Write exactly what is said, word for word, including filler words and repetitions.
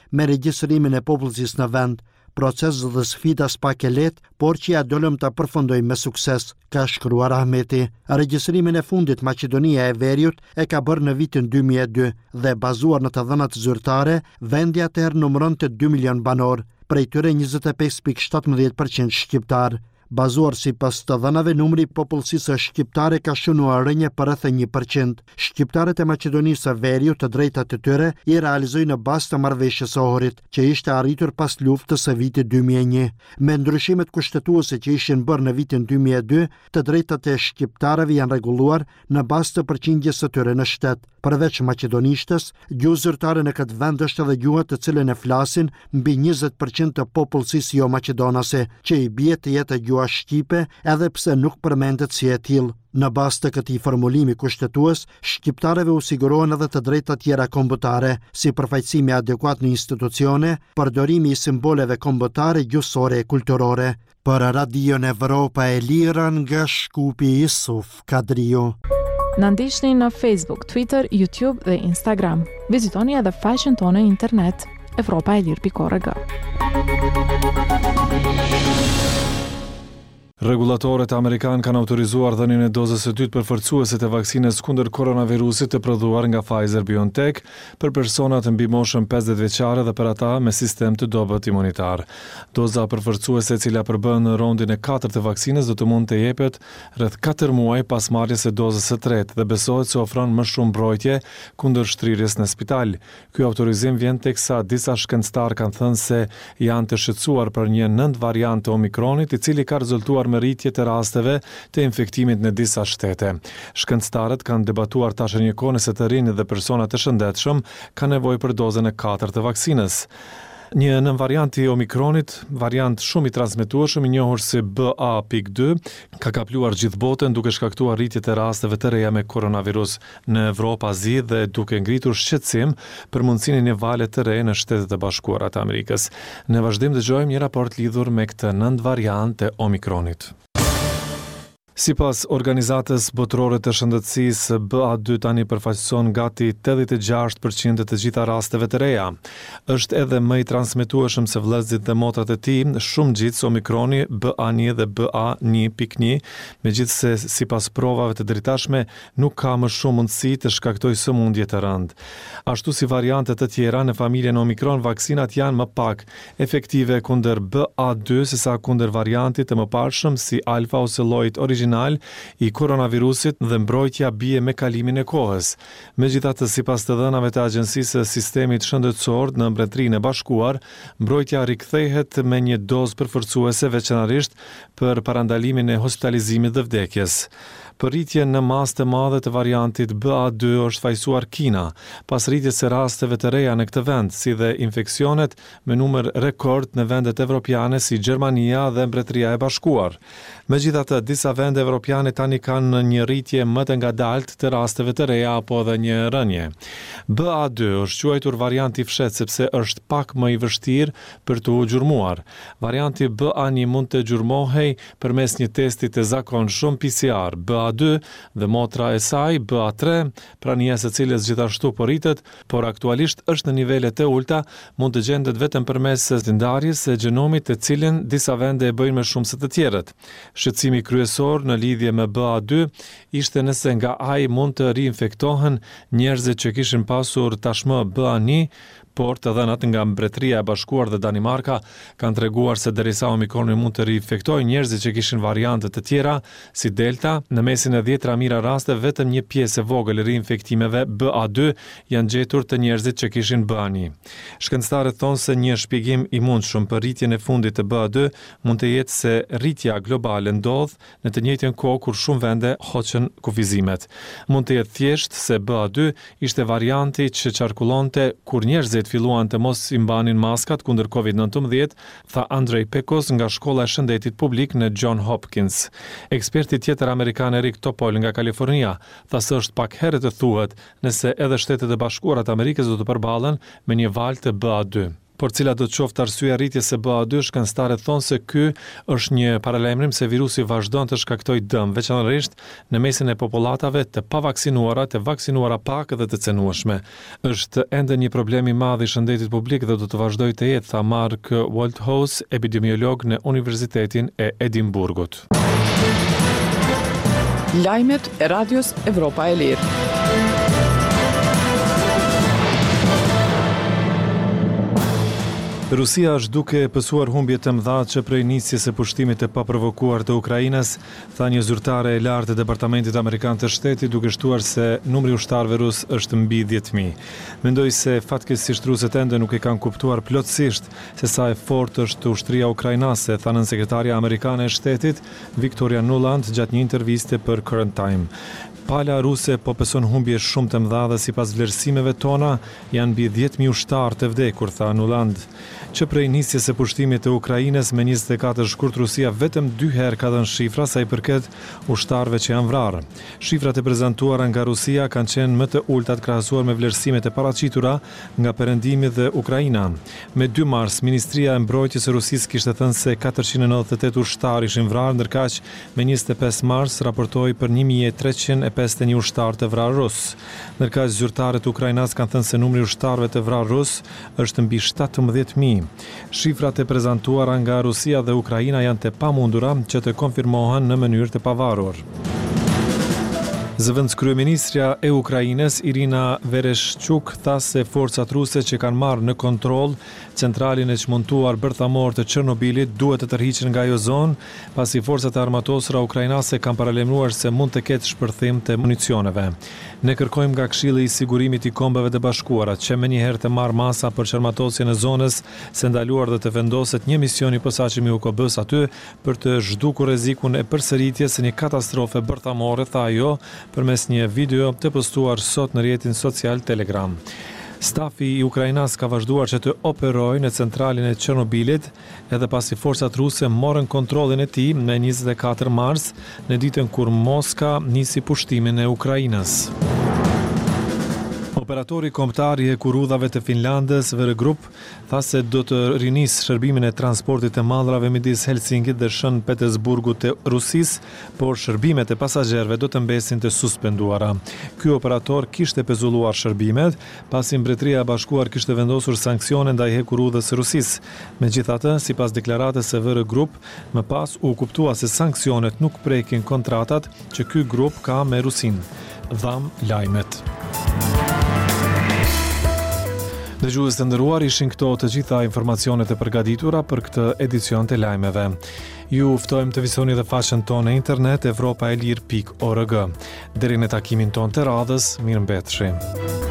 me regjistrimin e popullsisë në vend. Proces dhe sfida s'pak e lehtë, por që ja dolëm ta përfundojmë me sukses, ka shkruar Ahmeti. Regjistrimin e fundit Maqedonia e Veriut e ka bërë në vitin dy mijë e dy dhe bazuar në të dhënat zyrtare, vendi atëherë numëronte dy milion banor, prej tyre njëzet e pesë pikë shtatëmbëdhjetë përqind shqiptar. Bazuar sipas të dhënave, numri i popullsisë shqiptare ka shënuar rënje për rreth një përqind. Shqiptarët e Maqedonisë së Veriut të drejtat e tyre i realizojnë në bazë të marrëveshjes së Ohrit, që ishte arritur pas luftës së vitit dy mijë e një. Me ndryshimet kushtetuese që ishin bërë në vitin dy mijë e dy, të drejtat e shqiptarëve janë rregulluar në bazë të përqindjes së tyre në shtet. Përveç maqedonishtës, gjuhë zyrtare në këtë vend është edhe gjuha të cilën e flasin mbi njëzet përqind të popullsisë jo maqedonase, që i bie të jetë gjuha shqipe edhe pse nuk përmendet si e tillë. Në bazë të këtij formulimi kushtetues, shqiptarëve u sigurohen edhe të drejta tjera kombëtare, si përfaqësimi adekuat në institucione, përdorimi i simboleve kombëtare, gjuhësore e kulturore. Për Radion Evropa e Lirë nga Shkupi, Isuf Kadriu. Na ndiqni në Facebook, Twitter, YouTube dhe Instagram. Vizitoni edhe faqen tonë internet evropa e lirë pikë org. Regulatorët amerikanë kanë autorizuar dhënien e dozës së dytë përforcuese të vaksinës kundër koronavirusit të prodhuar nga Pfizer-BioNTech për personat mbi moshën pesëdhjetë vjeçare dhe për ata me sistem të dobët imunitar. Doza përforcuese e cila përbën rondin e katërt të vaksinës do të mund të jepet rreth katër muaj pas marrjes së dozës së tretë dhe besohet se ofron më shumë mbrojtje kundër shtrirjes në spital. Ky autorizim vjen teksa disa shkencëtar kanë thënë se janë të shqetësuar për një nënt variant të Omikronit, i cili ka rezultuar me rritje të rasteve të infektimit në disa shtete. Shkencëtarët kanë debatuar tash një kohë nëse të rinj dhe persona të shëndetshëm kanë nevojë për dozën e katërt të vaksinës. Një nën variant i Omikronit, variant shumë i transmetueshëm i njohur si B A dy, ka kapluar gjithë botën duke shkaktuar rritje të rasteve të reja me koronavirus në Evropë, Azi dhe duke ngritur shqetësim për mundësinë e një vale të re në Shtetet e Bashkuara të Amerikës. Në vazhdim dëgjojmë një raport lidhur me këtë nënt variant të Omikronit. Sipas Organizatës Botërore të Shëndetësisë, B A dy tani përfaqëson gati tetëdhjetë e gjashtë përqind të gjitha rasteve të reja. Është edhe më i transmetueshëm se vëllezërit dhe motrat e tij, shumë gjithë Omikroni B A një dhe B A një pikë një, megjithse sipas provave të dritashme nuk ka më shumë mundësi të shkaktojë sëmundje të rëndë. Ashtu si variantet të tjera në familjen Omikron, vaksinat janë më pak efektive kundër B A dy sesa kundër variantit të mëparshëm si Alfa ose llojit origjinal i koronavirusit dhe mbrojtja bie me kalimin e kohës. Megjithatë, sipas të dhënave të Agjencisë së Sistemit Shëndetësor në Mbretërinë e Bashkuar, mbrojtja rikthehet me një dozë përforcuese veçanërisht për parandalimin e hospitalizimit dhe vdekjes. Për rritjen në masë të madhe të variantit B A dy është fajsuar Kina, pas rritjes së rasteve të reja në këtë vend, si dhe infeksionet me numër rekord në vendet evropiane si Gjermania dhe Mbretëria e Bashkuar. Megjithatë, disa vende evropiane tani kanë një rritje më të ngadaltë të rasteve të reja apo edhe një rënje. B A dy është quajtur varianti fshehtë sepse është pak më i vështirë për të u gjurmuar. Varianti B A një mund të gjurmohej përmes një testi të zakonshëm P C R. B A dy dhe motra e saj B A tre, prania së cilës gjithashtu po rritet, por aktualisht është në nivele të ulta, mund të gjendet vetëm përmes ndarjes së gjenomit, të cilën disa vende e bëjnë më shumë se të tjerët. Shqetësimi kryesor në lidhje me B A dy ishte nëse nga ai mund të riinfektohen njerëzit që kishin pasur tashmë B A një, por të dhënat nga Mbretëria e Bashkuar dhe Danimarka kanë treguar se derisa Omikroni mund të riinfektojë njerëzit që kishin variante të tjera si Delta, në mesin e dhjetra mijëra raste vetëm një pjesë e vogël e riinfektimeve B A dy janë gjetur të njerëzit që kishin B A një. Shkencëtarët thonë se një shpjegim i mundshëm për rritjen e fundit të B A dy mund të jetë se rritja globale ndodh në të njëjtën kohë kur shumë vende hoqën kufizimet. Mund të jetë thjesht se B A dy ishte varianti që qarkullonte kur njerëzit filluan të mos i mbanin maskat kundër COVID nëntëmbëdhjetë, tha Andrej Pekos nga Shkolla e Shëndetit Publik në John Hopkins. Eksperti tjetër amerikan Eric Topol nga Kalifornia tha se është pak herët të thuhet nëse edhe Shtetet e Bashkuara të Amerikës do të përballen me një valë të B A dy. por cila do të qoftë arsyeja rritjes së B A dy, shkencëtarët thonë se ky është një paralajmërim se virusi vazhdon të shkaktojë dëm, veçanërisht në mesin e popullatave të pavaksinuara, të vaksinuara pak dhe të cenueshme. Është ende një problem i madh i shëndetit publik dhe do të vazhdojë të jetë, tha Mark Walthouse, epidemiolog në Universitetin e Edimburgut. Lajmet e Radios Evropa e Lirë. Rusia është duke pësuar humbje të mëdha që prej nisjes së pushtimit të paprovokuar të Ukrainës, tha një zyrtare e lartë e Departamentit Amerikan të Shtetit, duke shtuar se numri ushtarëve rus është mbi dhjetë mijë. Mendoj se fatkeqësisht rusët ende nuk e kanë kuptuar plotësisht se sa e fortë është ushtria ukrainase, tha nën sekretarja amerikane e Shtetit, Victoria Nuland, gjatë një interviste për Current Time. Pala ruse po pëson humbje shumë të mëdha dhe sipas vlerësimeve tona janë mbi dhjetë mijë ushtarë të vdekur, tha Nuland. Që prej nisjes së pushtimit të Ukrainës me njëzet e katër shkurt Rusia vetëm dy herë ka dhënë shifra sa i përket ushtarëve që janë vrarë. Shifrat e prezantuara nga Rusia kanë qenë më të ultat krahasuar me vlerësimet e paraqitura nga Perëndimi dhe Ukraina. Me dy mars, Ministria e Mbrojtjes së Rusisë kishte thënë se katërqind e nëntëdhjetë e tetë ushtarë ishin vrarë, ndërkaq me njëzet e pesë mars raportoi për një mijë e treqind e pesëdhjetë e një ushtarë të vrarë rus. Ndërkaq zyrtarët ukrainas kanë thënë se numri i ushtarëve të vrarë rus është mbi shtatëmbëdhjetë mijë. Shifrat e prezantuara nga Rusia dhe Ukraina janë të pamundura që të konfirmohen në mënyrë të pavarur. Zëvendëskryeministrja e Ukrainës, Irina Vereshchuk, tha se forcat ruse që kanë marrë në kontroll centralin e çmontuar bërthamor të Çernobilit duhet të tërhiqen nga ajo zonë, pasi forcat e armatosura ukrainase kanë paralajmëruar se mund të ketë shpërthim të municioneve. Ne kërkojmë nga Këshilli i Sigurimit i Kombeve të Bashkuara që menjëherë të marrë masa për çarmatosjen e zonës, se ndaluar dhe të vendoset një mision i posaçëm i U K B-s aty për të zhdukur rrezikun e përsëritjes së një katastrofe bërthamore, tha ajo përmes një video të postuar sot në rrjetin social Telegram. Stafi i Ukrainas ka vazhduar që të operojë në centralin e Çernobilit edhe pasi forcat ruse morën kontrollin e tij në njëzet e katër mars, në ditën kur Moska nisi pushtimin e Ukrainës. Operatori kombëtar i hekurudhave të Finlandës, Vere Group, tha se do të rinis shërbimin e transportit të mallrave midis Helsinkit dhe Shën Petersburgut të Rusisë, por shërbimet e pasagerëve do të mbesin të suspenduara. Ky operator kishte pezulluar shërbimet, pasi Mbretëria e Bashkuar kishte vendosur sanksione ndaj hekurudhës së Rusisë. Megjithatë, sipas deklaratës së Vere Group, më pas u kuptua se sanksionet nuk prekin kontratat që ky grup ka me Rusinë. Dham lajmet. Dëgjues të nderuar, ishin këto të gjitha informacionet e përgatitura për këtë edicion të lajmeve. Ju ftojmë të vizitoni dhe faqen tonë në internet evropaelir pikë org. Deri në takimin tonë të radhës, mirëmbëjtje.